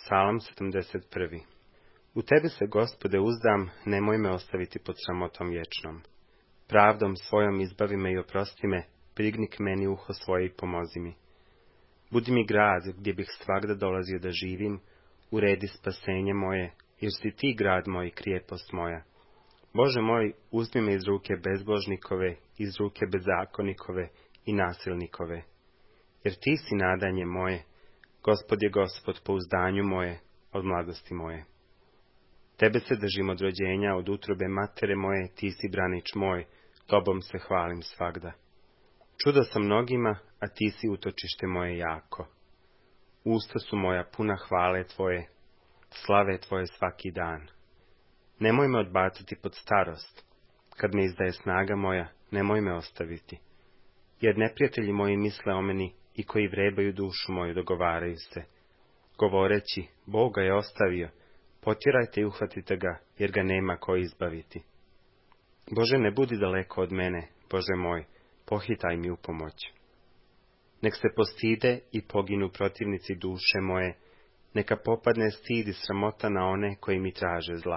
Psalam 71. U tebe se, Gospode, uzdam, nemoj me ostaviti pod sramotom vječnom. Pravdom svojom izbavi me i oprosti me, prigni k meni uho svoje i pomozi mi. Budi mi grad gdje bih svagda dolazio da živim, uredi spasenje moje, jer si ti grad moj i krijepost moja. Bože moj, uzmi me iz ruke bezbožnikove, iz ruke bezakonikove i nasilnikove. Jer ti si nadanje moje, Gospod je Gospod, pouzdanju moje, od mladosti moje. Tebe se držim od rođenja, od utrobe matere moje, ti si branič moj, tobom se hvalim svagda. Čudo sam mnogima, a ti si utočište moje jako. Usta su moja puna hvale tvoje, slave tvoje svaki dan. Nemoj me odbaciti pod starost, kad me izdaje snaga moja, nemoj me ostaviti. Jer neprijatelji moji misle o meni i koji vrebaju dušu moju dogovaraju se, govoreći, Boga je ostavio, potjerajte i uhvatite ga, jer ga nema ko izbaviti. Bože, ne budi daleko od mene, Bože moj, pohitaj mi u pomoć. Nek se postide i poginu protivnici duše moje, neka popadne stid i sramota na one koji mi traže zla.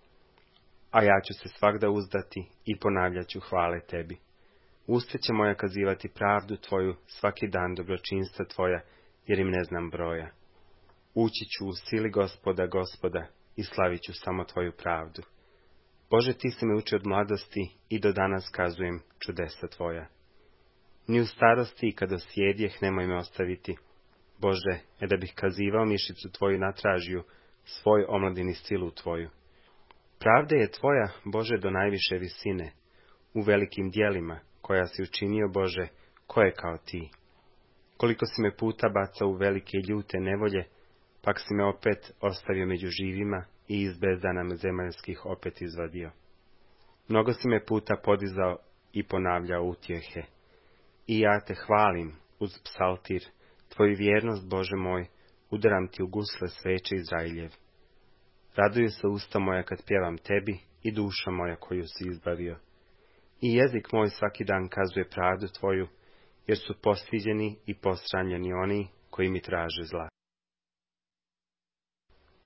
A ja ću se svagda uzdati i ponavljat ću hvale tebi. Usta će moja kazivati pravdu tvoju, svaki dan dobročinstva tvoja, jer im ne znam broja. Ući ću u sili Gospoda i slavit ću samo tvoju pravdu. Bože, ti si me učio od mladosti i do danas kazujem čudesa tvoja. Ni u starosti i kada sjedjeh nemoj me ostaviti. Bože, da bih kazivao mišicu tvoju natražiju, svoj omladini silu tvoju. Pravda je tvoja, Bože, do najviše visine, u velikim djelima, koja si učinio, Bože, ko je kao ti. Koliko si me puta bacao u velike i ljute nevolje, pak si me opet ostavio među živima i iz bezdana zemaljskih opet izvadio. Mnogo si me puta podizao i ponavljao utjehe. I ja te hvalim uz psaltir, tvoju vjernost, Bože moj, udaram ti u gusle sveće Izrailjev. Raduju se usta moja kad pjevam tebi i duša moja koju si izbavio. I jezik moj svaki dan kazuje pravdu tvoju, jer su postiđeni i posranjeni oni koji mi traže zla.